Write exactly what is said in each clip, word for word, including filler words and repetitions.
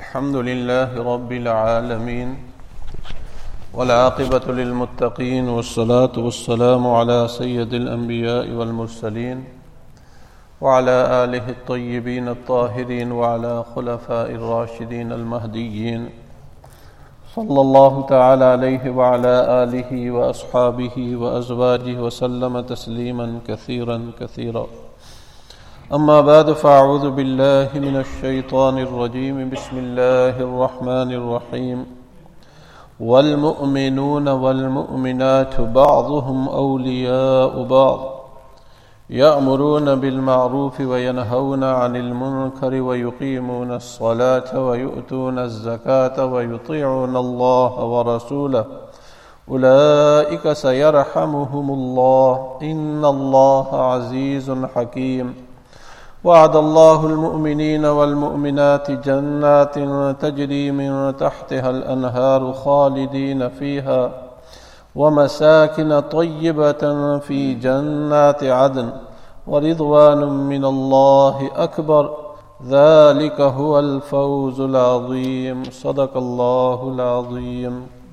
الحمد لله رب العالمين والعاقبة للمتقين والصلاة والسلام على سيد الأنبياء والمرسلين وعلى آله الطيبين الطاهرين وعلى خلفاء الراشدين المهديين صلى الله تعالى عليه وعلى آله وأصحابه وأزواجه وسلم تسليما كثيرا كثيرا. أما بعد فأعوذ بالله من الشيطان الرجيم. بسم الله الرحمن الرحيم. والمؤمنون والمؤمنات بعضهم أولياء بعض يأمرون بالمعروف وينهون عن المنكر ويقيمون الصلاة ويؤتون الزكاة ويطيعون الله ورسوله أولئك سيرحمهم الله إن الله عزيز حكيم. وعد الله المؤمنين والمؤمنات جنات تجري من تحتها الأنهار خالدين فيها ومساكن طيبة في جنات عدن ورضوان من الله أكبر ذلك هو الفوز العظيم. صدق الله العظيم.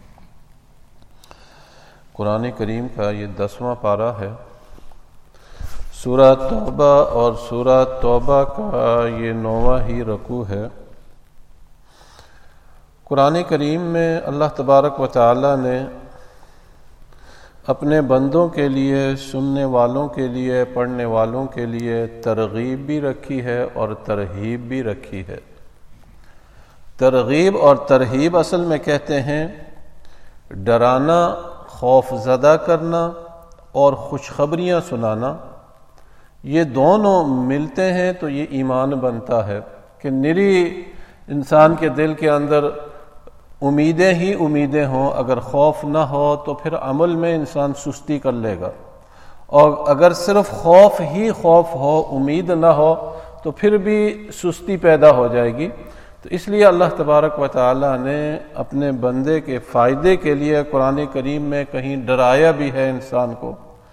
قرآن کریم کا یہ دسواں پارہ ہے. سورہ توبہ اور سورہ توبہ کا یہ نوواں ہی رکوع ہے. قرآن کریم میں اللہ تبارک و تعالی نے اپنے بندوں کے لیے، سننے والوں کے لیے، پڑھنے والوں کے لیے ترغیب بھی رکھی ہے اور ترہیب بھی رکھی ہے. ترغیب اور ترہیب اصل میں کہتے ہیں ڈرانا، خوف زدہ کرنا اور خوشخبریاں سنانا. یہ دونوں ملتے ہیں تو یہ ایمان بنتا ہے کہ نری انسان کے دل کے اندر امیدیں ہی امیدیں ہوں. اگر خوف نہ ہو تو پھر عمل میں انسان سستی کر لے گا، اور اگر صرف خوف ہی خوف ہو، امید نہ ہو تو پھر بھی سستی پیدا ہو جائے گی. تو اس لیے اللہ تبارک و تعالی نے اپنے بندے کے فائدے کے لیے قرآن کریم میں کہیں ڈرایا بھی ہے انسان کو،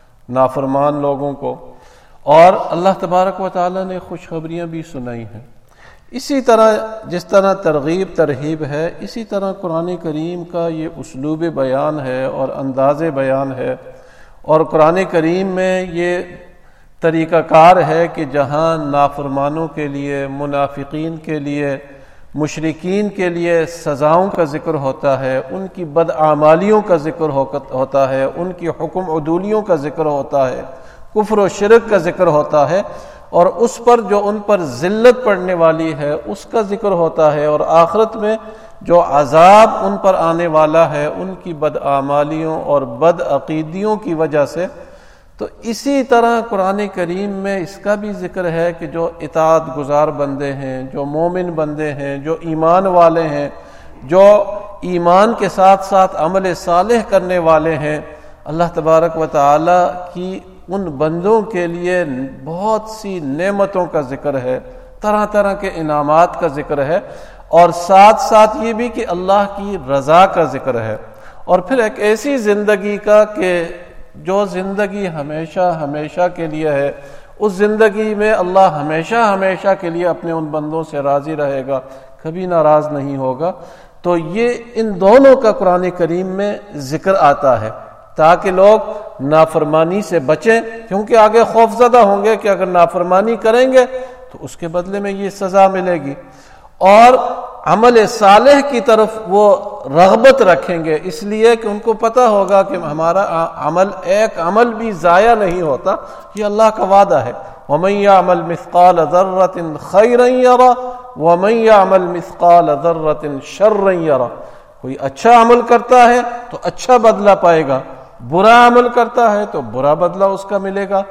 نافرمان لوگوں کو، اور اللہ تبارک و تعالی نے خوشخبریاں بھی سنائی ہیں. اسی طرح جس طرح ترغیب ترہیب ہے، اسی طرح قرآن کریم کا یہ اسلوب بیان ہے اور انداز بیان ہے. اور قرآن کریم میں یہ طریقہ کار ہے کہ جہاں نافرمانوں کے لیے، منافقین کے لیے، مشرکین کے لیے سزاؤں کا ذکر ہوتا ہے، ان کی بدعمالیوں کا ذکر ہوتا ہے، ان کی حکم عدولیوں کا ذکر ہوتا ہے، کفر و شرک کا ذکر ہوتا ہے، اور اس پر جو ان پر ذلت پڑنے والی ہے اس کا ذکر ہوتا ہے، اور آخرت میں جو عذاب ان پر آنے والا ہے ان کی بدعمالیوں اور بدعقیدیوں کی وجہ سے. تو اسی طرح قرآن کریم میں اس کا بھی ذکر ہے کہ جو اطاعت گزار بندے ہیں، جو مومن بندے ہیں، جو ایمان والے ہیں، جو ایمان کے ساتھ ساتھ عمل صالح کرنے والے ہیں، اللہ تبارک و تعالی کی ان بندوں کے لیے بہت سی نعمتوں کا ذکر ہے، طرح طرح کے انعامات کا ذکر ہے، اور ساتھ ساتھ یہ بھی کہ اللہ کی رضا کا ذکر ہے. اور پھر ایک ایسی زندگی کا کہ جو زندگی ہمیشہ ہمیشہ کے لیے ہے، اس زندگی میں اللہ ہمیشہ ہمیشہ کے لیے اپنے ان بندوں سے راضی رہے گا، کبھی ناراض نہیں ہوگا. تو یہ ان دونوں کا قرآن کریم میں ذکر آتا ہے تاکہ لوگ نافرمانی سے بچیں، کیونکہ آگے خوف زدہ ہوں گے کہ اگر نافرمانی کریں گے تو اس کے بدلے میں یہ سزا ملے گی، اور عمل صالح کی طرف وہ رغبت رکھیں گے، اس لیے کہ ان کو پتہ ہوگا کہ ہمارا عمل ایک عمل بھی ضائع نہیں ہوتا. یہ اللہ کا وعدہ ہے. وَمَن يَعْمَلْ مِثْقَالَ ذَرَّةٍ خَيْرًا يَرَهُ وَمَن يَعْمَلْ مِثْقَالَ ذَرَّةٍ شَرًّا يَرَهُ. کوئی اچھا عمل کرتا ہے تو اچھا بدلہ پائے گا، برا عمل کرتا ہے تو برا بدلہ اس کا ملے گا.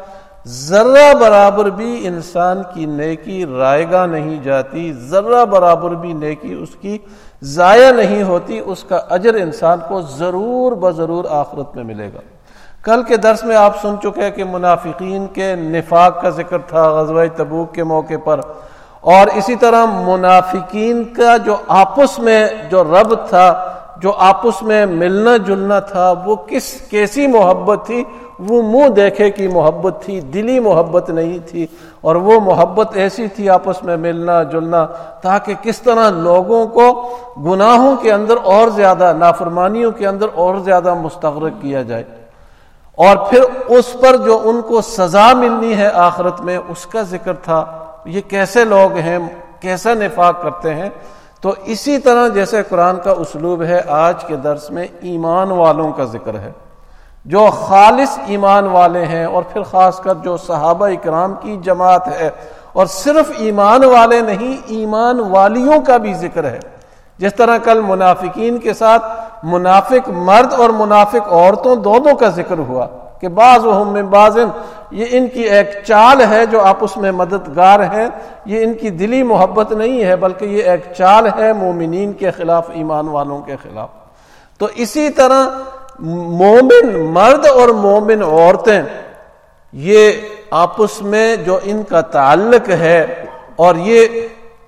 ذرہ برابر بھی انسان کی نیکی رائگاں نہیں جاتی، ذرہ برابر بھی نیکی اس کی ضائع نہیں ہوتی، اس کا اجر انسان کو ضرور بضرور آخرت میں ملے گا. کل کے درس میں آپ سن چکے کہ منافقین کے نفاق کا ذکر تھا غزوہ تبوک کے موقع پر، اور اسی طرح منافقین کا جو آپس میں جو ربط تھا، جو آپس میں ملنا جلنا تھا وہ کس کیسی محبت تھی، وہ منہ دیکھے کی محبت تھی، دلی محبت نہیں تھی، اور وہ محبت ایسی تھی آپس میں ملنا جلنا تاکہ کس طرح لوگوں کو گناہوں کے اندر اور زیادہ، نافرمانیوں کے اندر اور زیادہ مستغرق کیا جائے، اور پھر اس پر جو ان کو سزا ملنی ہے آخرت میں اس کا ذکر تھا، یہ کیسے لوگ ہیں، کیسا نفاق کرتے ہیں۔ تو اسی طرح جیسے قرآن کا اسلوب ہے، آج کے درس میں ایمان والوں کا ذکر ہے، جو خالص ایمان والے ہیں، اور پھر خاص کر جو صحابہ اکرام کی جماعت ہے، اور صرف ایمان والے نہیں، ایمان والیوں کا بھی ذکر ہے۔ جس طرح کل منافقین کے ساتھ منافق مرد اور منافق عورتوں دونوں کا ذکر ہوا کہ بعضهم من بعض، یہ ان کی ایک چال ہے جو آپس میں مددگار ہیں، یہ ان کی دلی محبت نہیں ہے بلکہ یہ ایک چال ہے مومنین کے خلاف، ایمان والوں کے خلاف۔ تو اسی طرح مومن مرد اور مومن عورتیں، یہ آپس میں جو ان کا تعلق ہے، اور یہ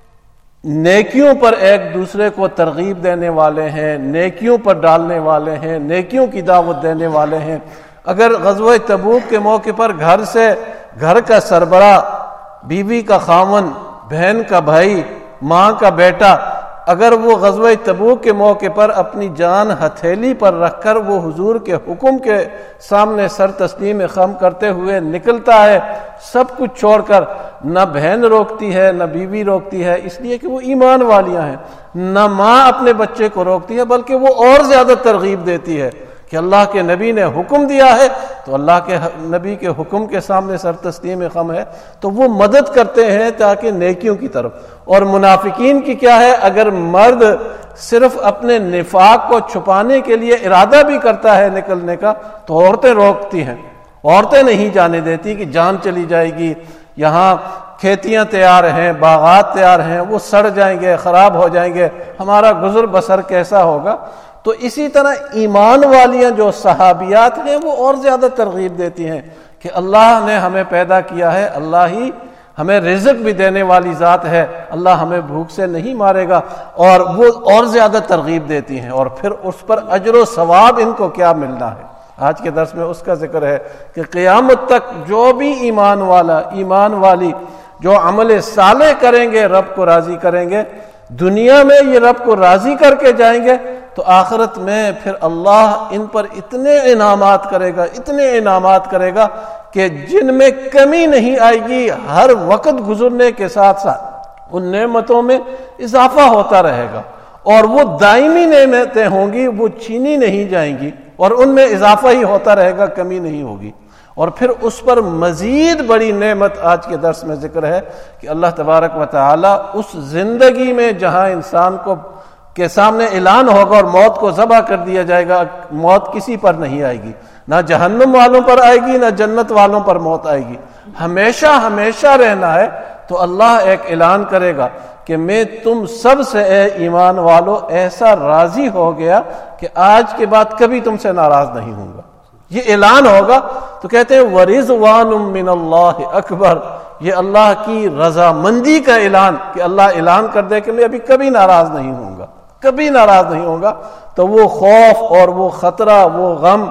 نیکیوں پر ایک دوسرے کو ترغیب دینے والے ہیں، نیکیوں پر ڈالنے والے ہیں، نیکیوں کی دعوت دینے والے ہیں۔ اگر غزوہ تبوک کے موقع پر گھر سے گھر کا سربراہ، بیوی کا خاوند، بہن کا بھائی، ماں کا بیٹا، اگر وہ غزوہ تبوک کے موقع پر اپنی جان ہتھیلی پر رکھ کر وہ حضور کے حکم کے سامنے سر تسلیم خم کرتے ہوئے نکلتا ہے، سب کچھ چھوڑ کر، نہ بہن روکتی ہے نہ بیوی روکتی ہے، اس لیے کہ وہ ایمان والیاں ہیں، نہ ماں اپنے بچے کو روکتی ہے بلکہ وہ اور زیادہ ترغیب دیتی ہے کہ اللہ کے نبی نے حکم دیا ہے تو اللہ کے نبی کے حکم کے سامنے سر تسلیم خم ہے، تو وہ مدد کرتے ہیں تاکہ نیکیوں کی طرف۔ اور منافقین کی کیا ہے، اگر مرد صرف اپنے نفاق کو چھپانے کے لیے ارادہ بھی کرتا ہے نکلنے کا تو عورتیں روکتی ہیں، عورتیں نہیں جانے دیتی کہ جان چلی جائے گی، یہاں کھیتیاں تیار ہیں، باغات تیار ہیں، وہ سڑ جائیں گے، خراب ہو جائیں گے، ہمارا گزر بسر کیسا ہوگا۔ تو اسی طرح ایمان والیاں جو صحابیات ہیں وہ اور زیادہ ترغیب دیتی ہیں کہ اللہ نے ہمیں پیدا کیا ہے، اللہ ہی ہمیں رزق بھی دینے والی ذات ہے، اللہ ہمیں بھوک سے نہیں مارے گا، اور وہ اور زیادہ ترغیب دیتی ہیں، اور پھر اس پر اجر و ثواب ان کو کیا ملنا ہے۔ آج کے درس میں اس کا ذکر ہے کہ قیامت تک جو بھی ایمان والا، ایمان والی جو عمل صالح کریں گے رب کو راضی کریں گے، دنیا میں یہ رب کو راضی کر کے جائیں گے تو آخرت میں پھر اللہ ان پر اتنے انعامات کرے گا، اتنے انعامات کرے گا کہ جن میں کمی نہیں آئے گی، ہر وقت گزرنے کے ساتھ ساتھ ان نعمتوں میں اضافہ ہوتا رہے گا، اور وہ دائمی نعمتیں ہوں گی، وہ چھینی نہیں جائیں گی، اور ان میں اضافہ ہی ہوتا رہے گا، کمی نہیں ہوگی۔ اور پھر اس پر مزید بڑی نعمت آج کے درس میں ذکر ہے کہ اللہ تبارک و تعالی اس زندگی میں جہاں انسان کو کے سامنے اعلان ہوگا اور موت کو ذبح کر دیا جائے گا، موت کسی پر نہیں آئے گی، نہ جہنم والوں پر آئے گی نہ جنت والوں پر موت آئے گی، ہمیشہ ہمیشہ رہنا ہے۔ تو اللہ ایک اعلان کرے گا کہ میں تم سب سے اے ایمان والو ایسا راضی ہو گیا کہ آج کے بعد کبھی تم سے ناراض نہیں ہوں گا، یہ اعلان ہوگا۔ تو کہتے ہیں وَرِضْوَانٌ مِّنَ اللَّهِ اکبر، یہ اللہ کی رضامندی کا اعلان کہ اللہ اعلان کر دے کہ میں ابھی کبھی ناراض نہیں ہوں گا، کبھی ناراض نہیں ہوگا، تو وہ خوف اور وہ خطرہ، وہ غم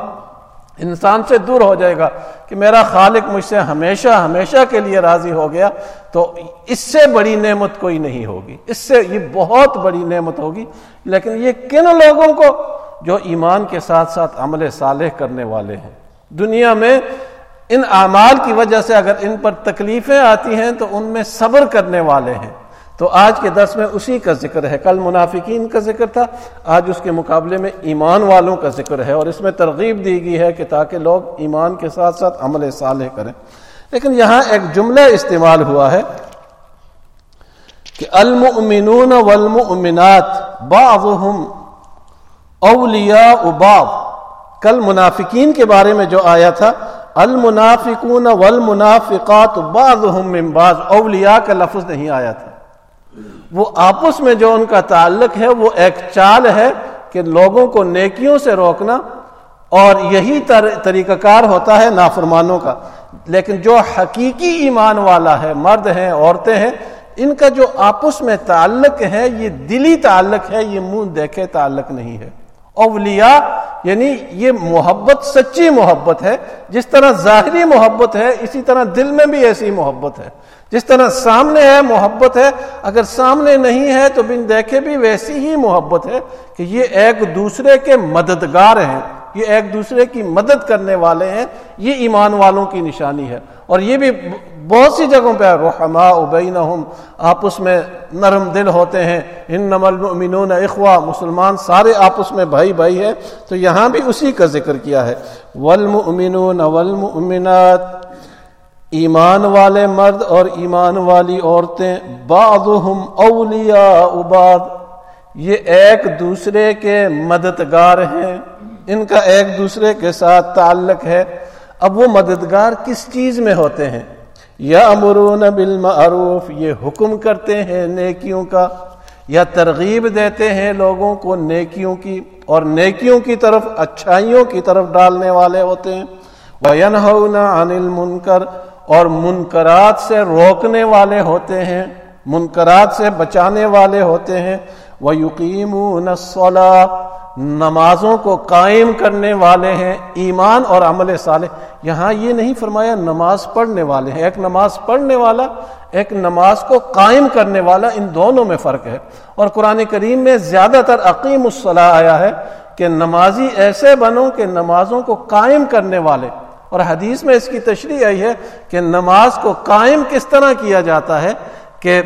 انسان سے دور ہو جائے گا کہ میرا خالق مجھ سے ہمیشہ ہمیشہ کے لیے راضی ہو گیا۔ تو اس سے بڑی نعمت کوئی نہیں ہوگی، اس سے یہ بہت بڑی نعمت ہوگی۔ لیکن یہ کن لوگوں کو؟ جو ایمان کے ساتھ ساتھ عمل صالح کرنے والے ہیں۔ دنیا میں ان اعمال کی وجہ سے اگر ان پر تکلیفیں آتی ہیں تو ان میں صبر کرنے والے ہیں۔ تو آج کے درس میں اسی کا ذکر ہے، کل منافقین کا ذکر تھا، آج اس کے مقابلے میں ایمان والوں کا ذکر ہے، اور اس میں ترغیب دی گئی ہے کہ تاکہ لوگ ایمان کے ساتھ ساتھ عمل صالح کریں۔ لیکن یہاں ایک جملہ استعمال ہوا ہے کہ المؤمنون والمؤمنات بعضهم اولیاء بعض۔ کل منافقین کے بارے میں جو آیا تھا المنافقون والمنافقات بعضهم من بعض، اولیاء کا لفظ نہیں آیا تھا۔ وہ آپس میں جو ان کا تعلق ہے وہ ایک چال ہے کہ لوگوں کو نیکیوں سے روکنا، اور یہی طریقہ کار ہوتا ہے نافرمانوں کا۔ لیکن جو حقیقی ایمان والا ہے، مرد ہیں عورتیں ہیں، ان کا جو آپس میں تعلق ہے یہ دلی تعلق ہے، یہ منہ دیکھے تعلق نہیں ہے۔ اولیاء یعنی یہ محبت سچی محبت ہے، جس طرح ظاہری محبت ہے اسی طرح دل میں بھی ایسی محبت ہے، جس طرح سامنے ہے محبت ہے، اگر سامنے نہیں ہے تو بن دیکھے بھی ویسی ہی محبت ہے کہ یہ ایک دوسرے کے مددگار ہیں، یہ ایک دوسرے کی مدد کرنے والے ہیں، یہ ایمان والوں کی نشانی ہے۔ اور یہ بھی بہت سی جگہوں پہ رحماء بینہم، آپس میں نرم دل ہوتے ہیں، انما المؤمنون اخوہ، مسلمان سارے آپس میں بھائی بھائی ہیں، تو یہاں بھی اسی کا ذکر کیا ہے۔ والمؤمنون والمؤمنات، ایمان والے مرد اور ایمان والی عورتیں، بعضهم اولیاء بعض، یہ ایک دوسرے کے مددگار ہیں، ان کا ایک دوسرے کے ساتھ تعلق ہے۔ اب وہ مددگار کس چیز میں ہوتے ہیں؟ یامرون بالمعروف، یہ حکم کرتے ہیں نیکیوں کا، یا ترغیب دیتے ہیں لوگوں کو نیکیوں کی، اور نیکیوں کی طرف، اچھائیوں کی طرف ڈالنے والے ہوتے ہیں۔ وینہون عن المنکر، اور منکرات سے روکنے والے ہوتے ہیں، منکرات سے بچانے والے ہوتے ہیں۔ ویقیمون الصلاۃ، نمازوں کو قائم کرنے والے ہیں، ایمان اور عمل صالح۔ یہاں یہ نہیں فرمایا نماز پڑھنے والے ہیں، ایک نماز پڑھنے والا، ایک نماز کو قائم کرنے والا، ان دونوں میں فرق ہے۔ اور قرآن کریم میں زیادہ تر اقیم الصلاۃ آیا ہے کہ نمازی ایسے بنو کہ نمازوں کو قائم کرنے والے، اور حدیث میں اس کی تشریح آئی ہے کہ نماز کو قائم کس طرح کیا جاتا ہے کہ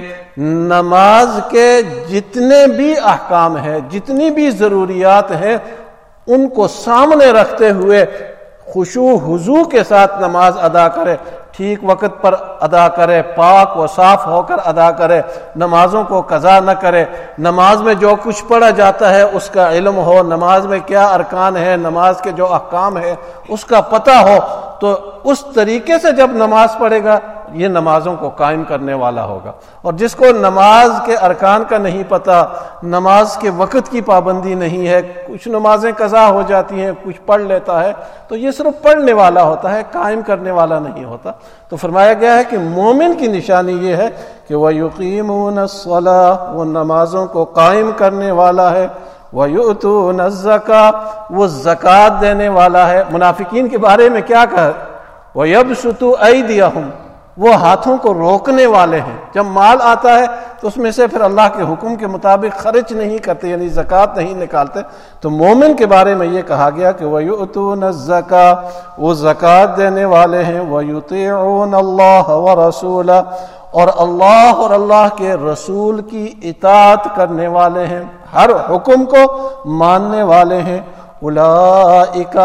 نماز کے جتنے بھی احکام ہیں، جتنی بھی ضروریات ہیں، ان کو سامنے رکھتے ہوئے خشوع خضوع کے ساتھ نماز ادا کرے، ٹھیک وقت پر ادا کرے، پاک و صاف ہو کر ادا کرے، نمازوں کو قضا نہ کرے، نماز میں جو کچھ پڑھا جاتا ہے اس کا علم ہو، نماز میں کیا ارکان ہے، نماز کے جو احکام ہے اس کا پتہ ہو، تو اس طریقے سے جب نماز پڑھے گا یہ نمازوں کو قائم کرنے والا ہوگا۔ اور جس کو نماز کے ارکان کا نہیں پتہ، نماز کے وقت کی پابندی نہیں ہے، کچھ نمازیں قضا ہو جاتی ہیں، کچھ پڑھ لیتا ہے، تو یہ صرف پڑھنے والا ہوتا ہے، قائم کرنے والا نہیں ہوتا۔ تو فرمایا گیا ہے کہ مومن کی نشانی یہ ہے کہ وَيُقِيمُونَ الصَّلَاةَ، وہ نمازوں کو قائم کرنے والا ہے، وَيُؤْتُونَ الزَّكَاةَ، وہ زکوٰۃ دینے والا ہے۔ منافقین کے بارے میں کیا کہا؟ وَيَبْسُطُ أَيْدِيَهُمْ، وہ ہاتھوں کو روکنے والے ہیں، جب مال آتا ہے تو اس میں سے پھر اللہ کے حکم کے مطابق خرچ نہیں کرتے، یعنی زکوٰۃ نہیں نکالتے۔ تو مومن کے بارے میں یہ کہا گیا کہ وَيُؤْتُونَ الزَّكَاةَ، وہ زکوٰۃ دینے والے ہیں، وَيُطِيعُونَ اللَّهَ وَرَسُولَهُ، اور اللہ اور اللہ کے رسول کی اطاعت کرنے والے ہیں، ہر حکم کو ماننے والے ہیں۔ اولئک،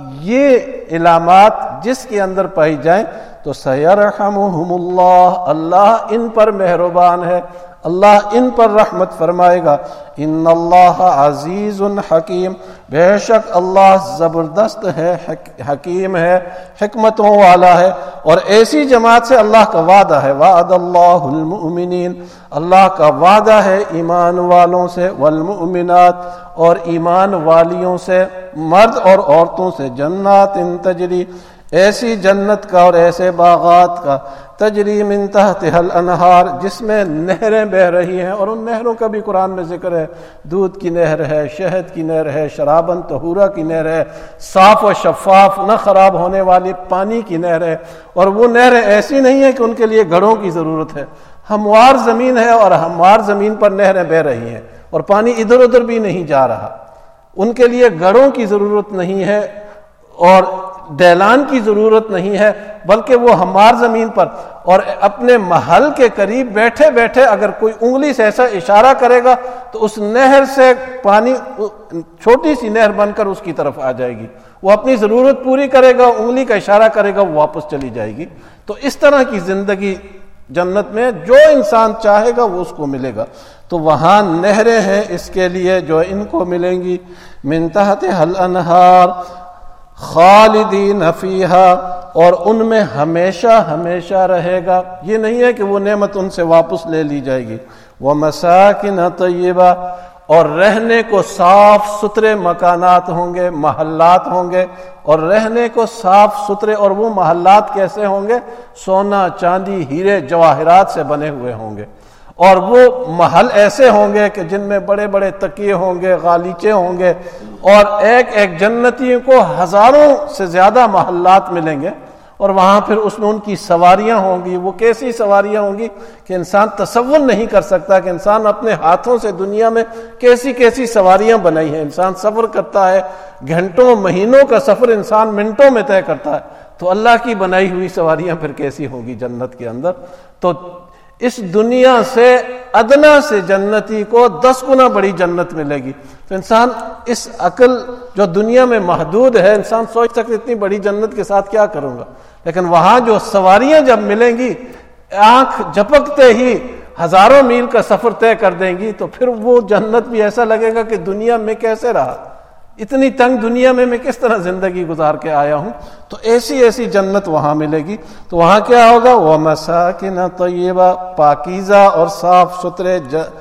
یہ علامات جس کے اندر پائی جائیں تو سیرحمہم اللہ، اللہ ان پر مہربان ہے، اللہ ان پر رحمت فرمائے گا۔ ان اللہ عزیز حکیم، بے شک اللہ زبردست ہے، حکیم ہے، حکمتوں والا ہے۔ اور ایسی جماعت سے اللہ کا وعدہ ہے، وعد اللہ المؤمنین، اللہ کا وعدہ ہے ایمان والوں سے، والمؤمنات، اور ایمان والیوں سے، مرد اور عورتوں سے، جنات تجری، ایسی جنت کا اور ایسے باغات کا، تجری من تحتها الانہار، جس میں نہریں بہ رہی ہیں، اور ان نہروں کا بھی قرآن میں ذکر ہے، دودھ کی نہر ہے، شہد کی نہر ہے، شرابن طہورا کی نہر ہے، صاف و شفاف نہ خراب ہونے والی پانی کی نہر ہے۔ اور وہ نہریں ایسی نہیں ہیں کہ ان کے لیے گھڑوں کی ضرورت ہے، ہموار زمین ہے اور ہموار زمین پر نہریں بہ رہی ہیں، اور پانی ادھر ادھر بھی نہیں جا رہا، ان کے لیے گھڑوں کی ضرورت نہیں ہے اور ڈیلان کی ضرورت نہیں ہے، بلکہ وہ ہموار زمین پر، اور اپنے محل کے قریب بیٹھے بیٹھے اگر کوئی انگلی سے ایسا اشارہ کرے گا تو اس نہر سے پانی چھوٹی سی نہر بن کر اس کی طرف آ جائے گی، وہ اپنی ضرورت پوری کرے گا، انگلی کا اشارہ کرے گا، وہ واپس چلی جائے گی۔ تو اس طرح کی زندگی جنت میں جو انسان چاہے گا وہ اس کو ملے گا۔ تو وہاں نہریں ہیں اس کے لیے جو ان کو ملیں گی، من تحتها الانہار خالدین فیہا، اور ان میں ہمیشہ ہمیشہ رہے گا، یہ نہیں ہے کہ وہ نعمت ان سے واپس لے لی جائے گی۔ ومساکن طیبہ، اور رہنے کو صاف ستھرے مکانات ہوں گے، محلات ہوں گے، اور رہنے کو صاف ستھرے، اور وہ محلات کیسے ہوں گے؟ سونا چاندی ہیرے جواہرات سے بنے ہوئے ہوں گے، اور وہ محل ایسے ہوں گے کہ جن میں بڑے بڑے تکیے ہوں گے، غالیچے ہوں گے، اور ایک ایک جنتی کو ہزاروں سے زیادہ محلات ملیں گے، اور وہاں پھر اس میں ان کی سواریاں ہوں گی۔ وہ کیسی سواریاں ہوں گی کہ انسان تصور نہیں کر سکتا کہ انسان اپنے ہاتھوں سے دنیا میں کیسی کیسی سواریاں بنائی ہیں۔ انسان سفر کرتا ہے، گھنٹوں مہینوں کا سفر انسان منٹوں میں طے کرتا ہے، تو اللہ کی بنائی ہوئی سواریاں پھر کیسی ہوں گی جنت کے اندر۔ تو اس دنیا سے ادنا سے جنتی کو دس گنا بڑی جنت ملے گی۔ تو انسان اس عقل جو دنیا میں محدود ہے، انسان سوچ سکتے اتنی بڑی جنت کے ساتھ کیا کروں گا، لیکن وہاں جو سواریاں جب ملیں گی، آنکھ جھپکتے ہی ہزاروں میل کا سفر طے کر دیں گی، تو پھر وہ جنت بھی ایسا لگے گا کہ دنیا میں کیسے رہا، اتنی تنگ دنیا میں میں کس طرح زندگی گزار کے آیا ہوں۔ تو ایسی ایسی جنت وہاں ملے گی۔ تو وہاں کیا ہوگا؟ وَمَسَاكِنَ طَيِّبَةً، پاکیزہ اور صاف ستھرے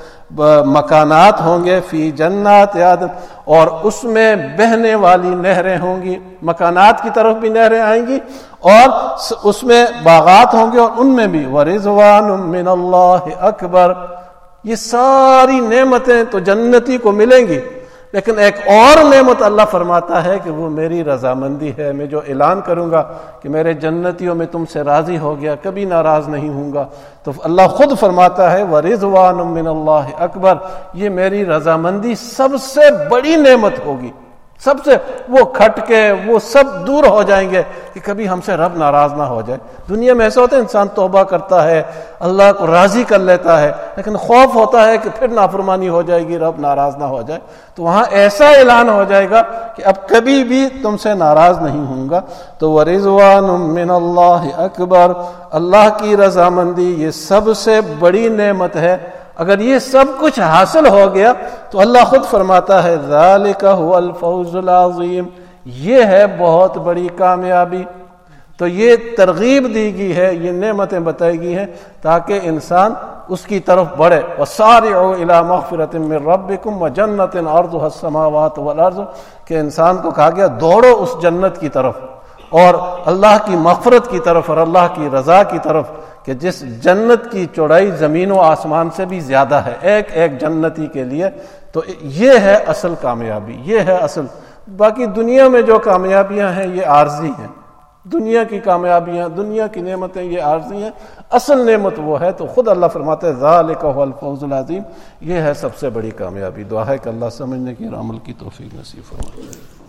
مکانات ہوں گے، فی جنات عدن، اور اس میں بہنے والی نہریں ہوں گی۔ مکانات کی طرف بھی نہریں آئیں گی، اور اس میں باغات ہوں گے، اور ان میں بھی وَرِضْوَانٌ مِّنَ اللَّهِ أَكْبَرُ۔ یہ ساری نعمتیں تو جنتی کو ملیں گی، لیکن ایک اور نعمت اللہ فرماتا ہے کہ وہ میری رضامندی ہے۔ میں جو اعلان کروں گا کہ میرے جنتیوں میں تم سے راضی ہو گیا، کبھی ناراض نہیں ہوں گا، تو اللہ خود فرماتا ہے وَرِضْوَانٌ مِّنَ اللَّهِ أَكْبَرُ، یہ میری رضامندی سب سے بڑی نعمت ہوگی۔ سب سے وہ کھٹ کے وہ سب دور ہو جائیں گے کہ کبھی ہم سے رب ناراض نہ ہو جائے۔ دنیا میں ایسا ہوتا ہے انسان توبہ کرتا ہے، اللہ کو راضی کر لیتا ہے، لیکن خوف ہوتا ہے کہ پھر نافرمانی ہو جائے گی، رب ناراض نہ ہو جائے۔ تو وہاں ایسا اعلان ہو جائے گا کہ اب کبھی بھی تم سے ناراض نہیں ہوں گا۔ تو وَرِضْوَانٌ مِّنَ اللَّهِ أَكْبَرُ، اللہ کی رضامندی یہ سب سے بڑی نعمت ہے۔ اگر یہ سب کچھ حاصل ہو گیا تو اللہ خود فرماتا ہے ذَلِكَ هُوَ الْفَوْزُ الْعَظِيمُ، یہ ہے بہت بڑی کامیابی۔ تو یہ ترغیب دی گئی ہے، یہ نعمتیں بتائی گئی ہیں تاکہ انسان اس کی طرف بڑھے۔ وَسَارِعُوا إِلَىٰ مَغْفِرَةٍ مِّن رَّبِّكُمْ وَجَنَّةٍ عَرْضُهَا السَّمَاوَاتُ وَالْأَرْضُ، کہ انسان کو کہا گیا دوڑو اس جنت کی طرف اور اللہ کی مغفرت کی طرف اور اللہ کی رضا کی طرف، کہ جس جنت کی چوڑائی زمین و آسمان سے بھی زیادہ ہے ایک ایک جنتی کے لیے۔ تو یہ ہے اصل کامیابی، یہ ہے اصل۔ باقی دنیا میں جو کامیابیاں ہیں یہ عارضی ہیں، دنیا کی کامیابیاں، دنیا کی نعمتیں یہ عارضی ہیں، اصل نعمت وہ ہے۔ تو خود اللہ فرماتے ہیں ذَلِكَ هُوَ الْفَوْزُ الْعَظِيمُ، یہ ہے سب سے بڑی کامیابی۔ دعا ہے کہ اللہ سمجھنے کی اور عمل کی توفیق نصیب فرمائے۔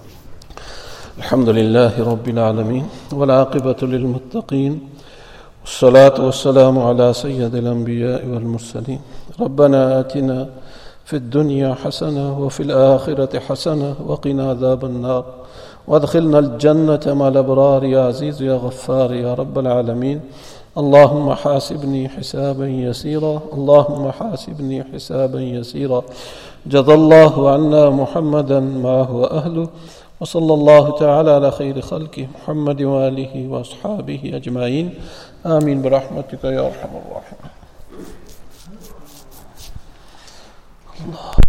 الحمد للہ رب العالمین والعاقبۃ للمتقین، والصلاة والسلام على سيد الأنبياء والمرسلين۔ ربنا آتنا في الدنيا حسنة وفي الآخرة حسنة وقنا عذاب النار وادخلنا الجنة مع الأبرار يا عزيز يا غفار يا رب العالمين۔ اللهم حاسبني حسابا يسيرا، اللهم حاسبني حسابا يسيرا، جزى الله عنا محمدا ما هو أهله، وصلى الله تعالى على خير خلقه محمد وآله وأصحابه أجمعين، آمين برحمتك يا أرحم الراحمين۔ اللہ